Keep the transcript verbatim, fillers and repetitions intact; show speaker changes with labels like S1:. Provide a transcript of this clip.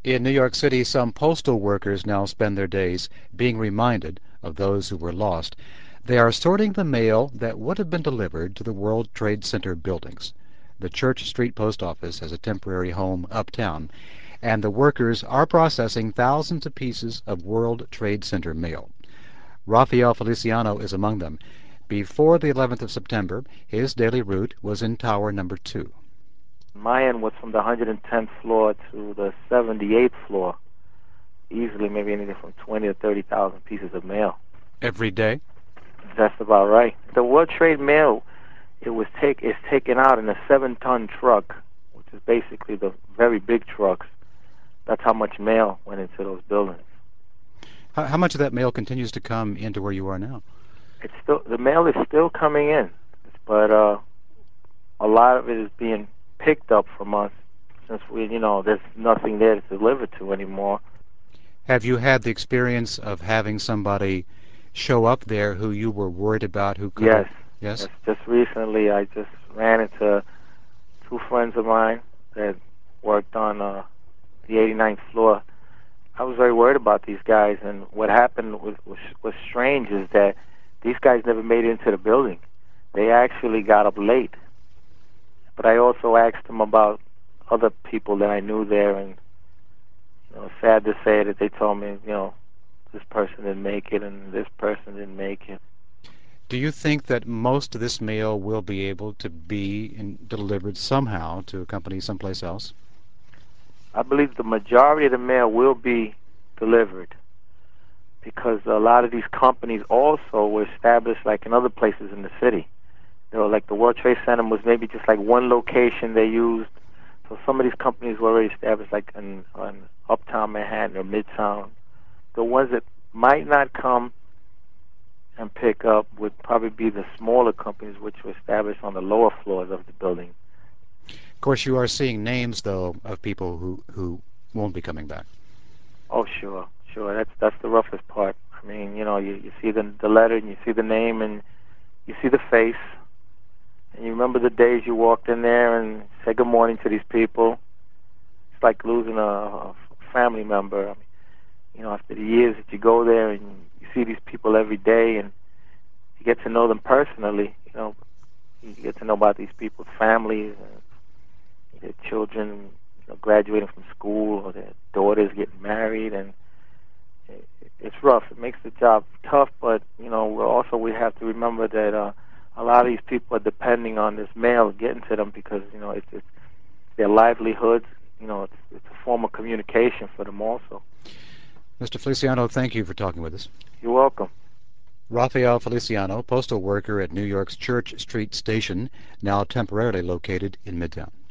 S1: In New York City, some postal workers now spend their days being reminded of those who were lost. They are sorting the mail that would have been delivered to the World Trade Center buildings. The Church Street Post Office has a temporary home uptown, and the workers are processing thousands of pieces of World Trade Center mail. Rafael Feliciano is among them. Before the eleventh of September, his daily route was in Tower Number Two.
S2: My end was from the one hundred tenth floor to the seventy-eighth floor. Easily, maybe anything from twenty to thirty thousand pieces of mail.
S1: Every day?
S2: That's about right. The World Trade Mail, it was take is taken out in a seven-ton truck, which is basically the very big trucks. That's how much mail went into those buildings.
S1: How, how much of that mail continues to come into where you are now?
S2: It's still the mail is still coming in, but uh, a lot of it is being picked up from us since we, you know, there's nothing there to deliver to anymore.
S1: Have you had the experience of having somebody show up there who you were worried about who could
S2: Yes.
S1: have... Yes?
S2: Yes. Just recently, I just ran into two friends of mine that worked on uh, the eighty-ninth floor. I was very worried about these guys, and what happened was, was, was strange is that these guys never made it into the building. They actually got up late. But I also asked them about other people that I knew there, and you know, sad to say that they told me, you know, this person didn't make it and this person didn't make it.
S1: Do you think that most of this mail will be able to be in, delivered somehow to a company someplace else?
S2: I believe the majority of the mail will be delivered because a lot of these companies also were established like in other places in the city. You know, like the World Trade Center was maybe just like one location they used. So some of these companies were already established like in, in Uptown Manhattan or Midtown. The ones that might not come and pick up would probably be the smaller companies which were established on the lower floors of the building.
S1: Of course, you are seeing names, though, of people who, who won't be coming back.
S2: Oh, sure, sure. That's that's the roughest part. I mean, you know, you, you see the, the letter and you see the name and you see the face. And you remember the days you walked in there and said good morning to these people. It's like losing a, a family member. I mean, you know, after the years that you go there and you see these people every day and you get to know them personally, you know, you get to know about these people's families and their children, you know, graduating from school or their daughters getting married, and it, it's rough. It makes the job tough, but, you know, we're also we have to remember that uh, a lot of these people are depending on this mail getting to them because, you know, it's, it's their livelihoods. You know, it's, it's a form of communication for them also.
S1: Mister Feliciano, thank you for talking with us.
S2: You're welcome.
S1: Rafael Feliciano, postal worker at New York's Church Street Station, now temporarily located in Midtown.